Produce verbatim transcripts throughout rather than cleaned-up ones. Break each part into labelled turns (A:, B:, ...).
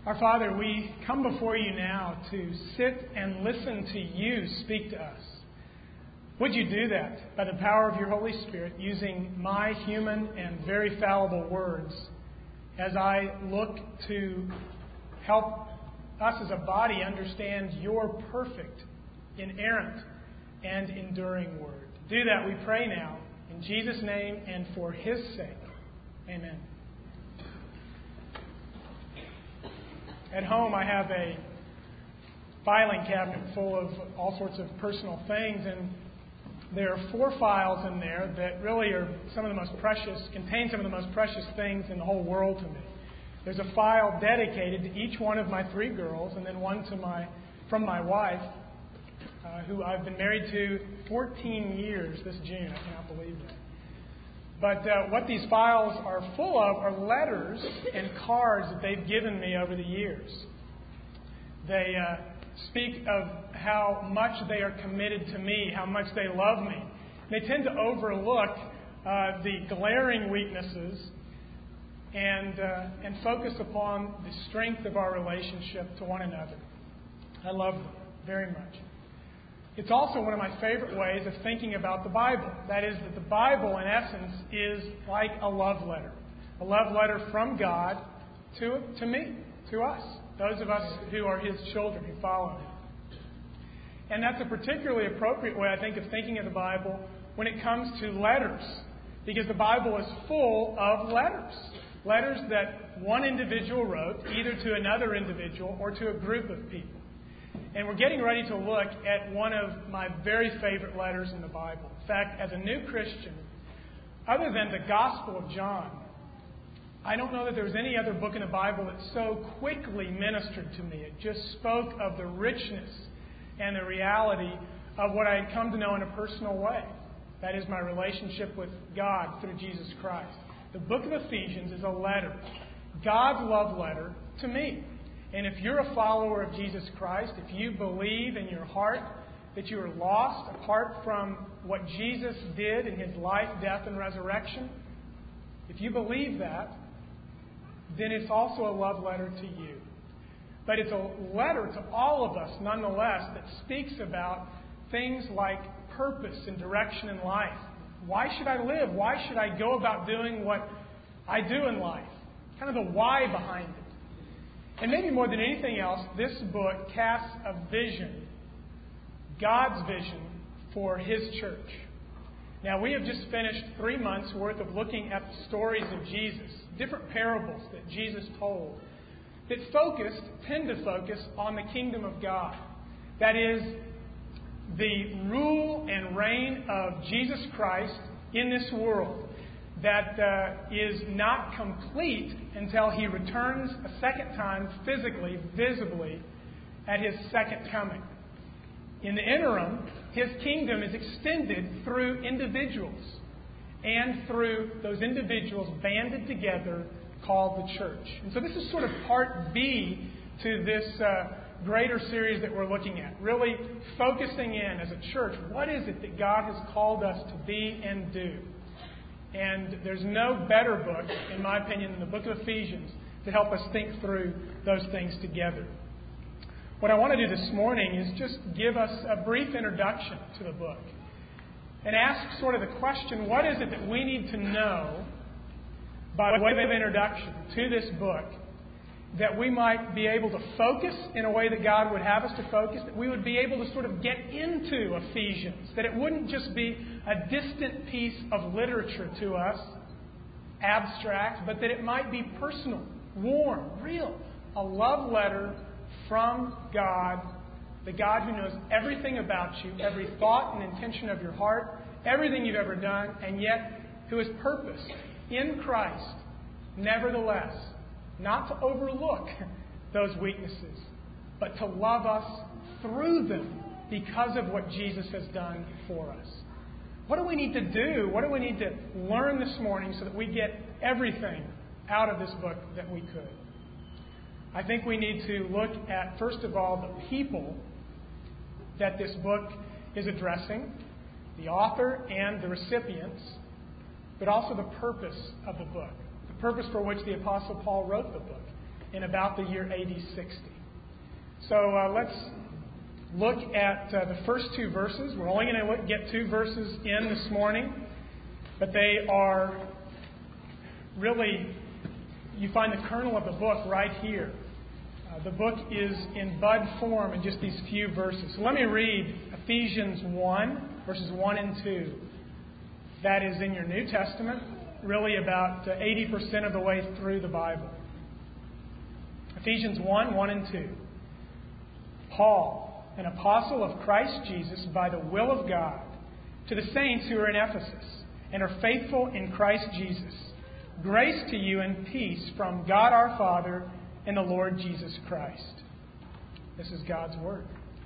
A: Our Father, we come before you now to sit and listen to you speak to us. Would you do that by the power of your Holy Spirit, using my human and very fallible words as I look to help us as a body understand your perfect, inerrant, and enduring word. Do that, we pray now, in Jesus' name and for his sake. Amen. At home, I have a filing cabinet full of all sorts of personal things, and there are four files in there that really are some of the most precious, contain some of the most precious things in the whole world to me. There's a file dedicated to each one of my three girls, and then one to my from my wife, uh, who I've been married to fourteen years this June. I cannot believe that. But uh, what these files are full of are letters and cards that they've given me over the years. They uh, speak of how much they are committed to me, how much they love me. They tend to overlook uh, the glaring weaknesses and uh, and focus upon the strength of our relationship to one another. I love them very much. It's also one of my favorite ways of thinking about the Bible. That is that the Bible, in essence, is like a love letter. A love letter from God to, to me, to us, those of us who are his children, who follow him. And that's a particularly appropriate way, I think, of thinking of the Bible when it comes to letters. Because the Bible is full of letters. Letters that one individual wrote, either to another individual or to a group of people. And we're getting ready to look at one of my very favorite letters in the Bible. In fact, as a new Christian, other than the Gospel of John, I don't know that there's any other book in the Bible that so quickly ministered to me. It just spoke of the richness and the reality of what I had come to know in a personal way. That is my relationship with God through Jesus Christ. The book of Ephesians is a letter, God's love letter to me. And if you're a follower of Jesus Christ, if you believe in your heart that you are lost apart from what Jesus did in his life, death, and resurrection, if you believe that, then it's also a love letter to you. But it's a letter to all of us, nonetheless, that speaks about things like purpose and direction in life. Why should I live? Why should I go about doing what I do in life? Kind of the why behind it. And maybe more than anything else, this book casts a vision, God's vision for his church. Now, we have just finished three months' worth of looking at the stories of Jesus, different parables that Jesus told, that focused, tend to focus on the kingdom of God. That is, the rule and reign of Jesus Christ in this world that uh, is not complete until he returns a second time physically, visibly, at his second coming. In the interim, his kingdom is extended through individuals and through those individuals banded together called the church. And so this is sort of part B to this uh, greater series that we're looking at, really focusing in as a church, what is it that God has called us to be and do? And there's no better book, in my opinion, than the book of Ephesians to help us think through those things together. What I want to do this morning is just give us a brief introduction to the book and ask sort of the question, what is it that we need to know by way of introduction to this book that we might be able to focus in a way that God would have us to focus, that we would be able to sort of get into Ephesians, that it wouldn't just be a distant piece of literature to us, abstract, but that it might be personal, warm, real, a love letter from God, the God who knows everything about you, every thought and intention of your heart, everything you've ever done, and yet who has purposed in Christ, nevertheless, not to overlook those weaknesses, but to love us through them because of what Jesus has done for us. What do we need to do? What do we need to learn this morning so that we get everything out of this book that we could? I think we need to look at, first of all, the people that this book is addressing, the author and the recipients, but also the purpose of the book. Purpose for which the Apostle Paul wrote the book. in about the year A D sixty. So uh, let's look at uh, the first two verses. We're only going to get two verses in this morning, but they are really, you find the kernel of the book right here. Uh, the book is in bud form in just these few verses. So let me read Ephesians one, verses one and two. That is in your New Testament, really about uh, eighty percent of the way through the Bible. Ephesians one, one and two. Paul, an apostle of Christ Jesus by the will of God, to the saints who are in Ephesus and are faithful in Christ Jesus. Grace to you and peace from God our Father and the Lord Jesus Christ. This is God's Word.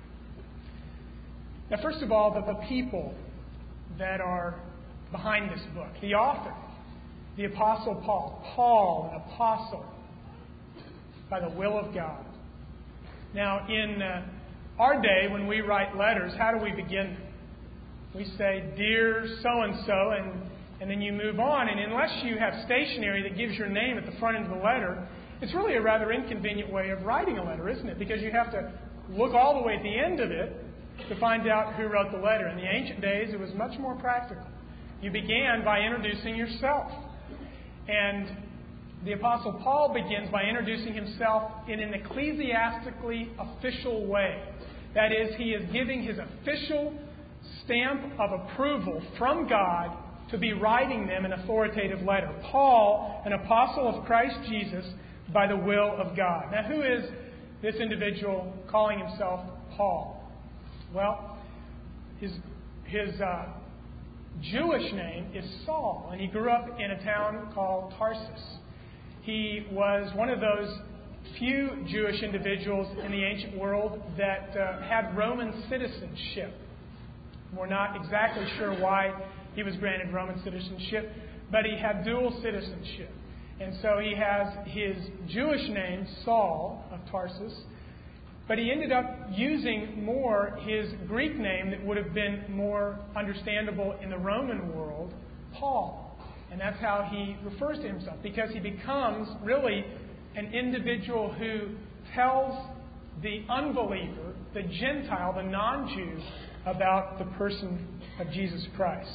A: Now, first of all, the, the people that are behind this book. The author, the Apostle Paul. Paul, an apostle by the will of God. Now, in uh, our day, when we write letters, how do we begin? We say, "Dear so-and-so," and, and then you move on. And unless you have stationery that gives your name at the front end of the letter, it's really a rather inconvenient way of writing a letter, isn't it? Because you have to look all the way at the end of it to find out who wrote the letter. In the ancient days, it was much more practical. You began by introducing yourself. And the Apostle Paul begins by introducing himself in an ecclesiastically official way. That is, he is giving his official stamp of approval from God to be writing them an authoritative letter. Paul, an apostle of Christ Jesus by the will of God. Now, who is this individual calling himself Paul? Well, his, his uh, Jewish name is Saul, and he grew up in a town called Tarsus. He was one of those few Jewish individuals in the ancient world that uh, had Roman citizenship. We're not exactly sure why he was granted Roman citizenship, but he had dual citizenship. And so he has his Jewish name, Saul of Tarsus, but he ended up using more his Greek name that would have been more understandable in the Roman world, Paul. And that's how he refers to himself, because he becomes really an individual who tells the unbeliever, the Gentile, the non-Jew, about the person of Jesus Christ.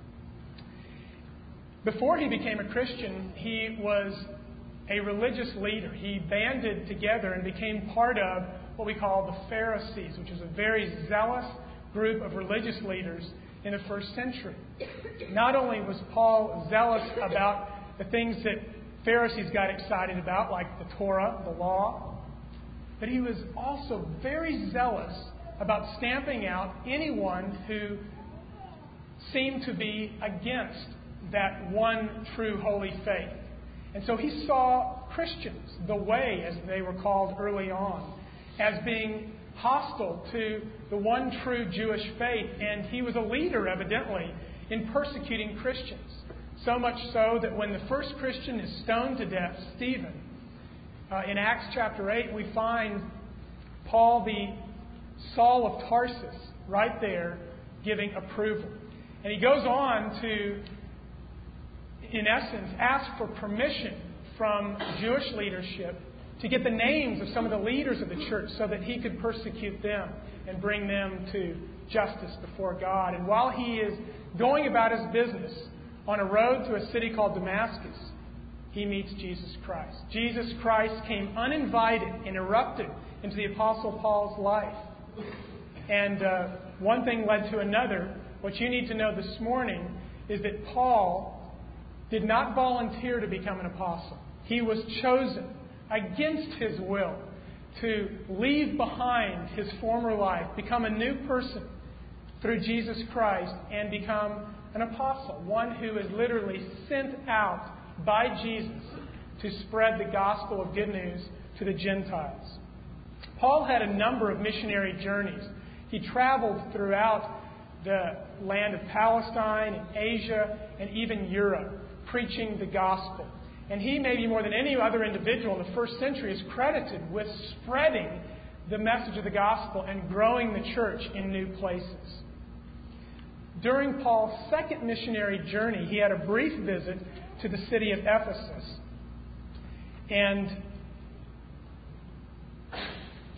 A: Before he became a Christian, he was a religious leader. He banded together and became part of what we call the Pharisees, which was a very zealous group of religious leaders in the first century. Not only was Paul zealous about the things that Pharisees got excited about, like the Torah, the law, but he was also very zealous about stamping out anyone who seemed to be against that one true holy faith. And so he saw Christians, the Way as they were called early on, as being hostile to the one true Jewish faith. And he was a leader, evidently, in persecuting Christians. So much so that when the first Christian is stoned to death, Stephen, uh, in Acts chapter eight, we find Paul, the Saul of Tarsus, right there giving approval. And he goes on to, in essence, ask for permission from Jewish leadership to get the names of some of the leaders of the church so that he could persecute them and bring them to justice before God. And while he is going about his business on a road to a city called Damascus, he meets Jesus Christ. Jesus Christ came uninvited and erupted into the Apostle Paul's life. And uh, one thing led to another. What you need to know this morning is that Paul did not volunteer to become an apostle. He was chosen against his will to leave behind his former life, become a new person through Jesus Christ, and become an apostle, one who is literally sent out by Jesus to spread the gospel of good news to the Gentiles. Paul had a number of missionary journeys. He traveled throughout the land of Palestine and Asia and even Europe, preaching the gospel. And he, maybe more than any other individual in the first century, is credited with spreading the message of the gospel and growing the church in new places. During Paul's second missionary journey, he had a brief visit to the city of Ephesus. And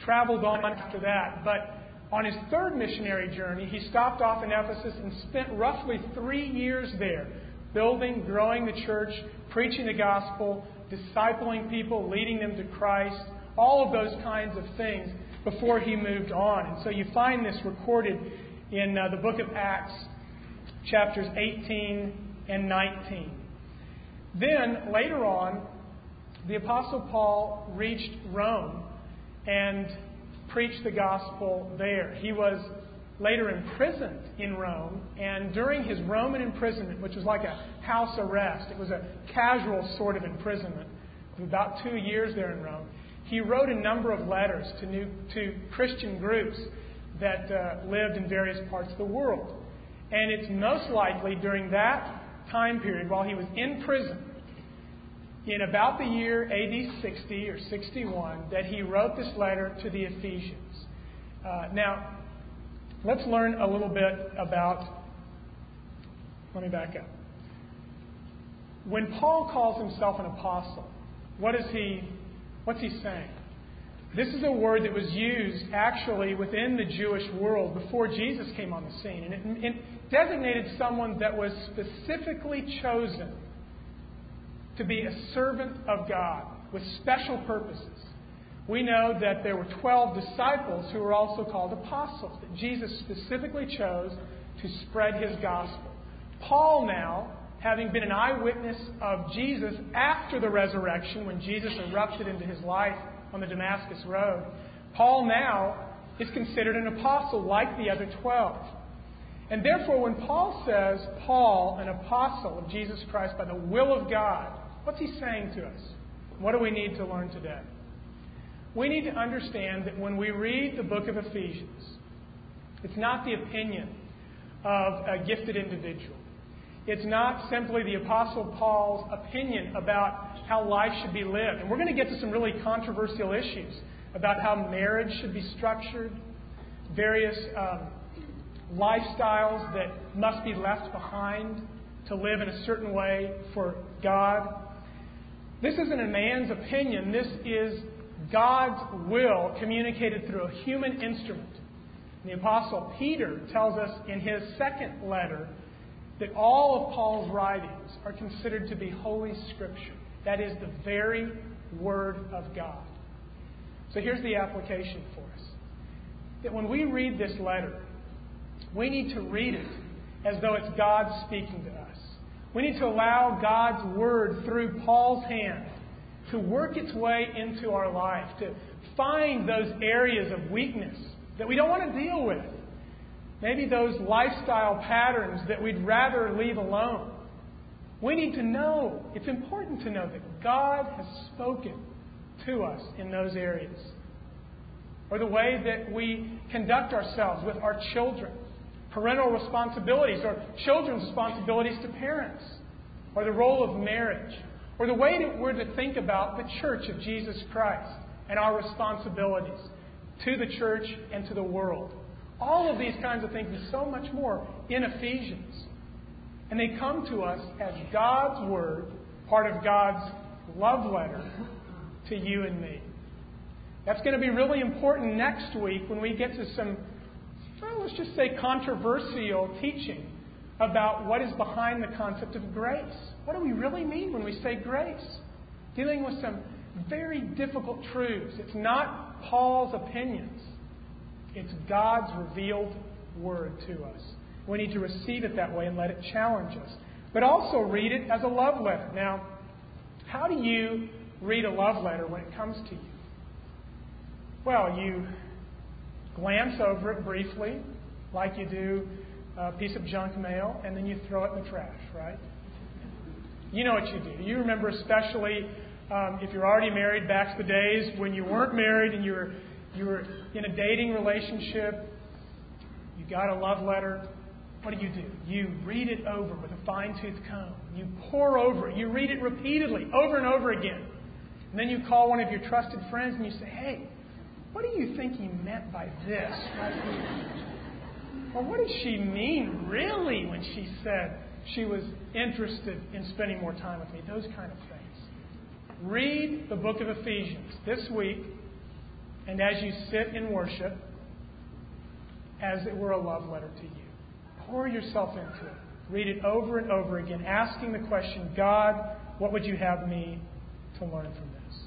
A: traveled on after that. But on his third missionary journey, he stopped off in Ephesus and spent roughly three years there, building, growing the church, preaching the gospel, discipling people, leading them to Christ, all of those kinds of things before he moved on. And so you find this recorded in uh, the book of Acts, chapters eighteen and nineteen. Then, later on, the Apostle Paul reached Rome and preached the gospel there. He was later imprisoned in Rome, and during his Roman imprisonment, which was like a house arrest, it was a casual sort of imprisonment, of about two years there in Rome, he wrote a number of letters to new to Christian groups that uh, lived in various parts of the world. And it's most likely during that time period, while he was in prison, in about the year A D sixty or sixty-one, that he wrote this letter to the Ephesians. Uh, now, let's learn a little bit about, let me back up. When Paul calls himself an apostle, what is he, what's he saying? This is a word that was used actually within the Jewish world before Jesus came on the scene. And it, it designated someone that was specifically chosen to be a servant of God with special purposes. We know that there were twelve disciples who were also called apostles, that Jesus specifically chose to spread his gospel. Paul now, having been an eyewitness of Jesus after the resurrection, when Jesus erupted into his life on the Damascus Road, Paul now is considered an apostle like the other twelve. And therefore, when Paul says, Paul, an apostle of Jesus Christ by the will of God, what's he saying to us? What do we need to learn today? We need to understand that when we read the book of Ephesians, it's not the opinion of a gifted individual. It's not simply the Apostle Paul's opinion about how life should be lived. And we're going to get to some really controversial issues about how marriage should be structured, various um, lifestyles that must be left behind to live in a certain way for God. This isn't a man's opinion. This is God's will communicated through a human instrument. And the Apostle Peter tells us in his second letter that all of Paul's writings are considered to be Holy Scripture. That is the very Word of God. So here's the application for us. That when we read this letter, we need to read it as though it's God speaking to us. We need to allow God's Word through Paul's hand to work its way into our life, to find those areas of weakness that we don't want to deal with. Maybe those lifestyle patterns that we'd rather leave alone. We need to know, it's important to know that God has spoken to us in those areas. Or the way that we conduct ourselves with our children. Parental responsibilities, or children's responsibilities to parents. Or the role of marriage. Or the way that we're to think about the church of Jesus Christ and our responsibilities to the church and to the world. All of these kinds of things and so much more in Ephesians. And they come to us as God's Word, part of God's love letter to you and me. That's going to be really important next week when we get to some, well, let's just say controversial teaching about what is behind the concept of grace. What do we really mean when we say grace? Dealing with some very difficult truths. It's not Paul's opinions. It's God's revealed Word to us. We need to receive it that way and let it challenge us. But also read it as a love letter. Now, how do you read a love letter when it comes to you? Well, you glance over it briefly, like you do a piece of junk mail, and then you throw it in the trash, right? You know what you do. You remember especially um, if you're already married, back to the days when you weren't married and you were You were in a dating relationship, you got a love letter. What do you do? You read it over with a fine-tooth comb. You pore over it. You read it repeatedly, over and over again. And then you call one of your trusted friends and you say, hey, what do you think he meant by this right here? Or what did she mean really when she said she was interested in spending more time with me? Those kind of things. Read the book of Ephesians this week and as you sit in worship, as it were a love letter to you. Pour yourself into it. Read it over and over again, asking the question, God, what would you have me to learn from this?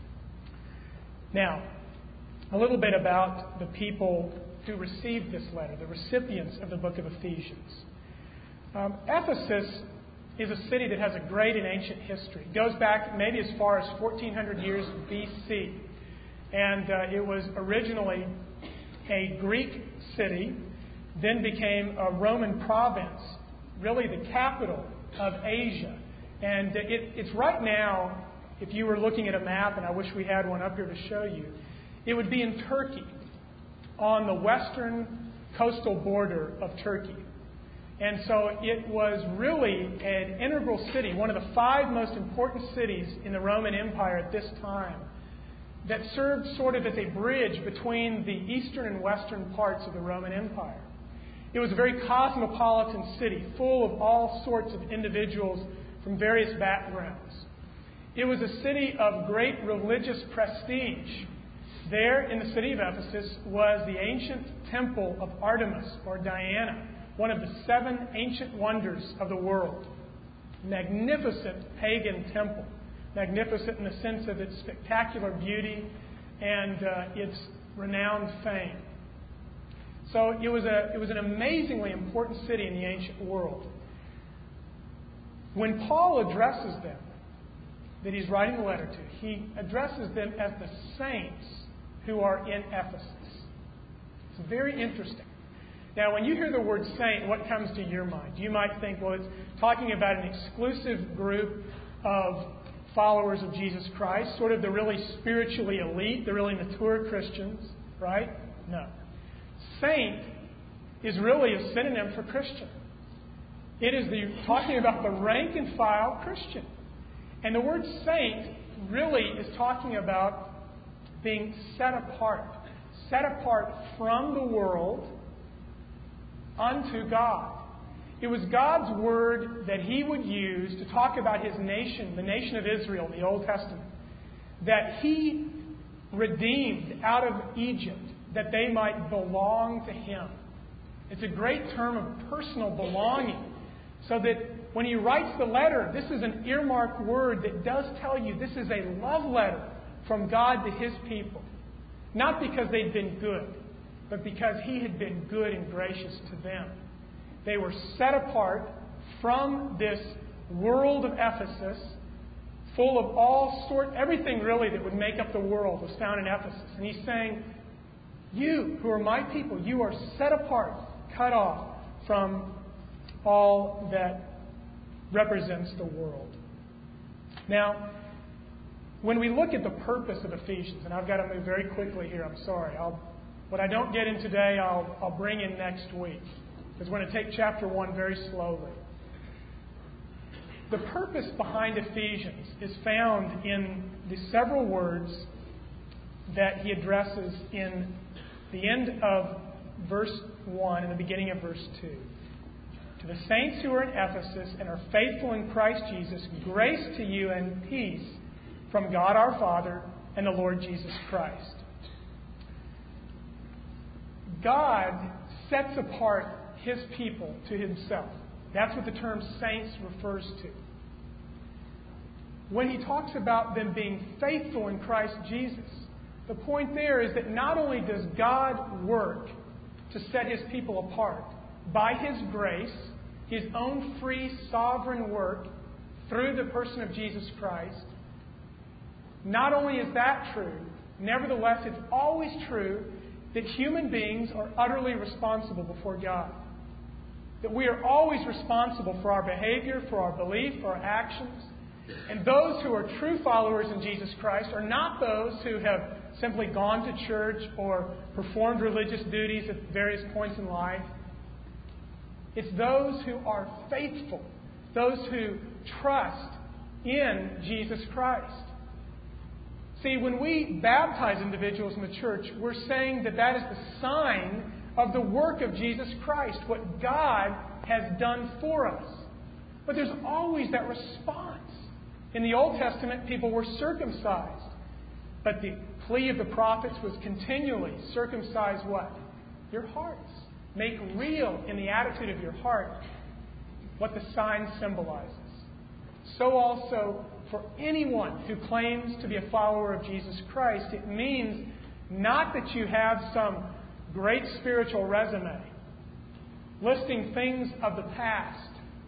A: Now, a little bit about the people who received this letter, the recipients of the book of Ephesians. Um, Ephesus is a city that has a great and ancient history. It goes back maybe as far as fourteen hundred years B C. And uh, it was originally a Greek city, then became a Roman province, really the capital of Asia. And it, it's right now, if you were looking at a map, and I wish we had one up here to show you, it would be in Turkey, on the western coastal border of Turkey. And so it was really an integral city, one of the five most important cities in the Roman Empire at this time, that served sort of as a bridge between the eastern and western parts of the Roman Empire. It was a very cosmopolitan city, full of all sorts of individuals from various backgrounds. It was a city of great religious prestige. There in the city of Ephesus was the ancient temple of Artemis, or Diana, one of the seven ancient wonders of the world. Magnificent pagan temple. Magnificent in the sense of its spectacular beauty and uh, its renowned fame. So it was a it was an amazingly important city in the ancient world. When Paul addresses them, that he's writing the letter to, he addresses them as the saints who are in Ephesus. It's very interesting. Now, when you hear the word saint, what comes to your mind? You might think, well, it's talking about an exclusive group of followers of Jesus Christ, sort of the really spiritually elite, the really mature Christians, right? No. Saint is really a synonym for Christian. It is the talking about the rank and file Christian. And the word saint really is talking about being set apart, set apart from the world unto God. It was God's word that He would use to talk about His nation, the nation of Israel, the Old Testament, that He redeemed out of Egypt, that they might belong to Him. It's a great term of personal belonging, so that when He writes the letter, this is an earmarked word that does tell you this is a love letter from God to His people. Not because they'd been good, but because He had been good and gracious to them. They were set apart from this world of Ephesus, full of all sort, everything really that would make up the world was found in Ephesus. And He's saying, you who are my people, you are set apart, cut off from all that represents the world. Now, when we look at the purpose of Ephesians, and I've got to move very quickly here, I'm sorry. I'll, what I don't get in today, I'll, I'll bring in next week. Because we're going to take chapter one very slowly. The purpose behind Ephesians is found in the several words that he addresses in the end of verse one and the beginning of verse two. To the saints who are in Ephesus and are faithful in Christ Jesus, grace to you and peace from God our Father and the Lord Jesus Christ. God sets apart His people to Himself. That's what the term saints refers to. When he talks about them being faithful in Christ Jesus, the point there is that not only does God work to set His people apart by His grace, His own free, sovereign work through the person of Jesus Christ, not only is that true, nevertheless, it's always true that human beings are utterly responsible before God. That we are always responsible for our behavior, for our belief, for our actions. And those who are true followers in Jesus Christ are not those who have simply gone to church or performed religious duties at various points in life. It's those who are faithful, those who trust in Jesus Christ. See, when we baptize individuals in the church, we're saying that that is the sign of the work of Jesus Christ, what God has done for us. But there's always that response. In the Old Testament, people were circumcised. But the plea of the prophets was continually circumcise what? Your hearts. Make real in the attitude of your heart what the sign symbolizes. So also for anyone who claims to be a follower of Jesus Christ, it means not that you have some great spiritual resume listing things of the past,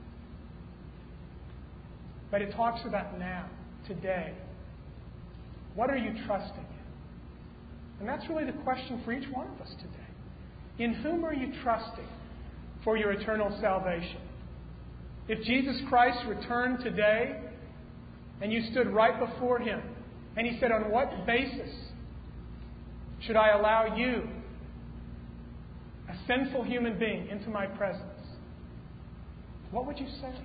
A: but it talks about now, today. What are you trusting in? And that's really the question for each one of us today. In whom are you trusting for your eternal salvation? If Jesus Christ returned today and you stood right before Him and He said, on what basis should I allow you, a sinful human being, into my presence? What would you say?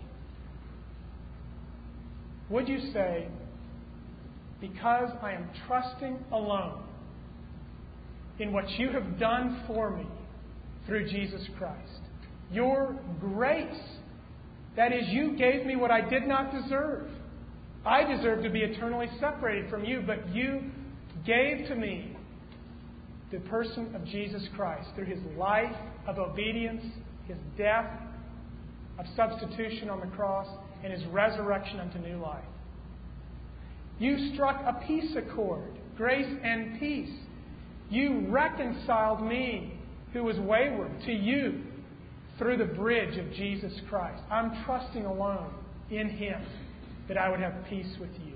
A: Would you say, because I am trusting alone in what you have done for me through Jesus Christ, your grace, that is, you gave me what I did not deserve. I deserve to be eternally separated from you, but you gave to me the person of Jesus Christ through His life of obedience, His death of substitution on the cross, and His resurrection unto new life. You struck a peace accord, grace and peace. You reconciled me, who was wayward, to you through the bridge of Jesus Christ. I'm trusting alone in Him that I would have peace with you.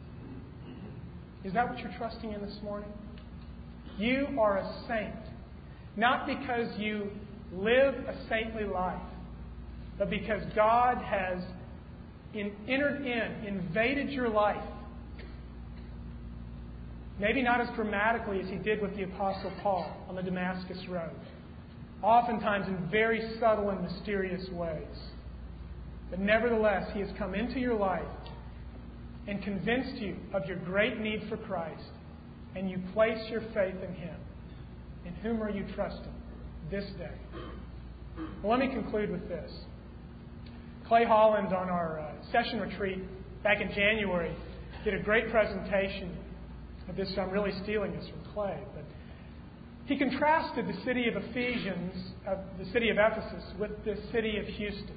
A: Is that what you're trusting in this morning? You are a saint, not because you live a saintly life, but because God has in, entered in, invaded your life. Maybe not as dramatically as He did with the Apostle Paul on the Damascus Road. Oftentimes in very subtle and mysterious ways. But nevertheless, He has come into your life and convinced you of your great need for Christ, and you place your faith in Him. In whom are you trusting this day? Well, let me conclude with this. Clay Holland, on our uh, session retreat back in January, did a great presentation of this. So I'm really stealing this from Clay. But he contrasted the city of Ephesians, uh, the city of Ephesus, with the city of Houston.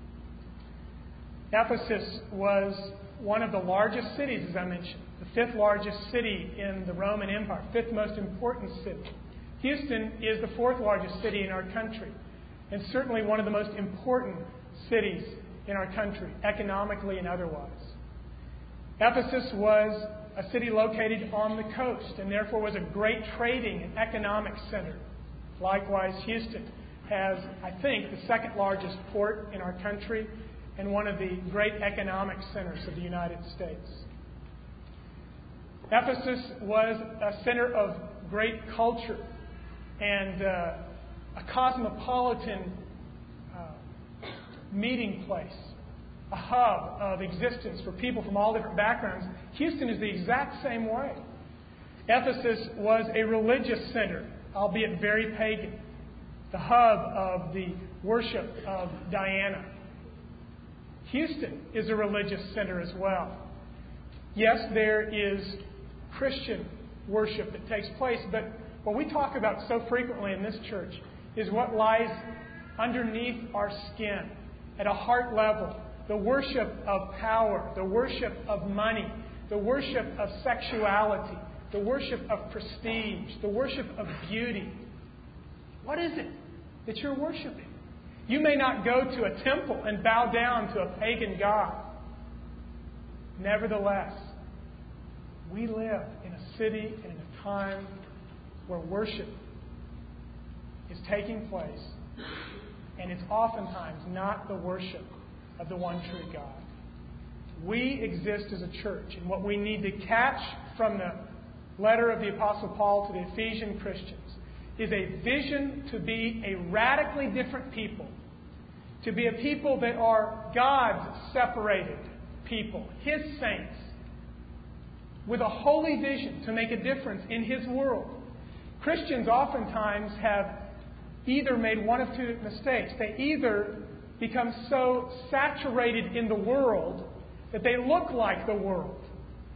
A: Ephesus was one of the largest cities, as I mentioned, the fifth largest city in the Roman Empire, fifth most important city. Houston is the fourth largest city in our country, and certainly one of the most important cities in our country, economically and otherwise. Ephesus was a city located on the coast, and therefore was a great trading and economic center. Likewise, Houston has, I think, the second largest port in our country and one of the great economic centers of the United States. Ephesus was a center of great culture and uh, a cosmopolitan uh, meeting place, a hub of existence for people from all different backgrounds. Houston is the exact same way. Ephesus was a religious center, albeit very pagan, the hub of the worship of Diana. Houston is a religious center as well. Yes, there is Christian worship that takes place, but what we talk about so frequently in this church is what lies underneath our skin at a heart level. The worship of power, the worship of money, the worship of sexuality, the worship of prestige, the worship of beauty. What is it that you're worshiping? You may not go to a temple and bow down to a pagan god. Nevertheless, we live in a city and in a time where worship is taking place, and it's oftentimes not the worship of the one true God. We exist as a church, and what we need to catch from the letter of the Apostle Paul to the Ephesian Christians is a vision to be a radically different people, to be a people that are God's separated people, His saints, with a holy vision to make a difference in His world. Christians oftentimes have either made one of two mistakes. They either become so saturated in the world that they look like the world,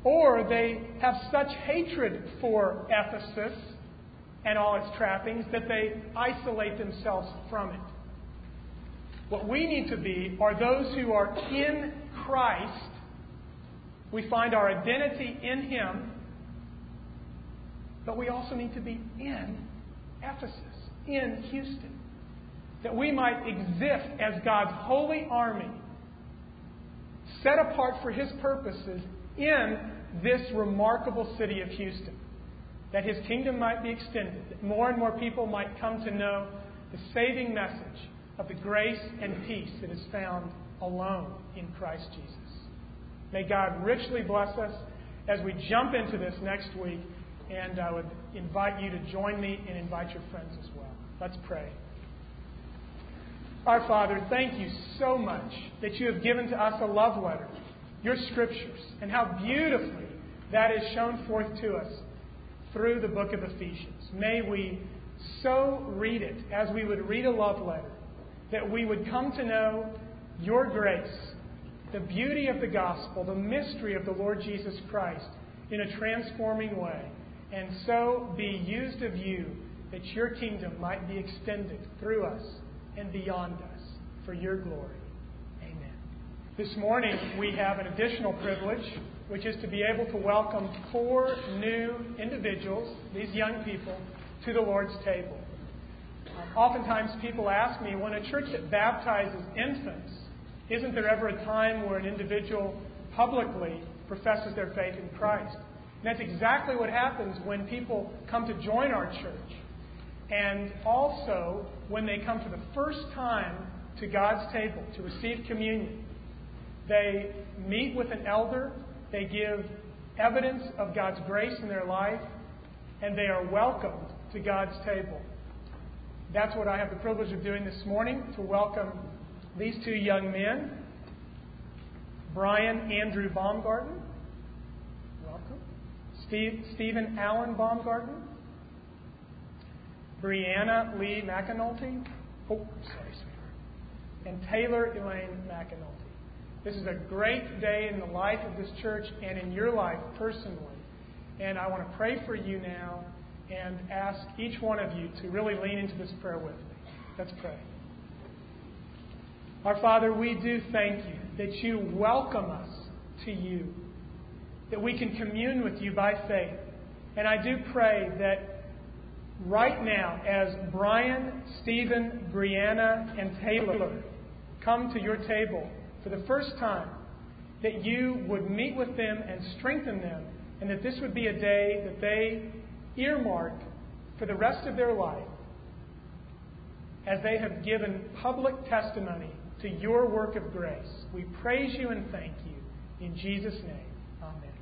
A: Or they have such hatred for Ephesus and all its trappings that they isolate themselves from it. What we need to be are those who are in Christ. We find our identity in Him. But we also need to be in Ephesus, in Houston. That we might exist as God's holy army, set apart for His purposes in this remarkable city of Houston. That His kingdom might be extended, that more and more people might come to know the saving message of the grace and peace that is found alone in Christ Jesus. May God richly bless us as we jump into this next week, and I would invite you to join me and invite your friends as well. Let's pray. Our Father, thank you so much that you have given to us a love letter, your Scriptures, and how beautifully that is shown forth to us through the book of Ephesians. May we so read it as we would read a love letter, that we would come to know your grace, the beauty of the gospel, the mystery of the Lord Jesus Christ in a transforming way, and so be used of you that your kingdom might be extended through us and beyond us for your glory. Amen. This morning we have an additional privilege, which is to be able to welcome four new individuals, these young people, to the Lord's table. Um, oftentimes people ask me, when a church that baptizes infants, isn't there ever a time where an individual publicly professes their faith in Christ? And that's exactly what happens when people come to join our church. And also when they come for the first time to God's table to receive communion. They meet with an elder, they give evidence of God's grace in their life, and they are welcomed to God's table. That's what I have the privilege of doing this morning, to welcome these two young men, Brian Andrew Baumgarten. Welcome. Steve, Stephen Allen Baumgarten. Brianna Lee McAnulty. Oh, sorry, sweetheart. And Taylor Elaine McAnulty. This is a great day in the life of this church and in your life personally. And I want to pray for you now and ask each one of you to really lean into this prayer with me. Let's pray. Our Father, we do thank you that you welcome us to you, that we can commune with you by faith. And I do pray that right now, as Brian, Stephen, Brianna, and Taylor come to your table for the first time, that you would meet with them and strengthen them, and that this would be a day that they earmark for the rest of their life as they have given public testimony to your work of grace. We praise you and thank you. In Jesus' name, amen.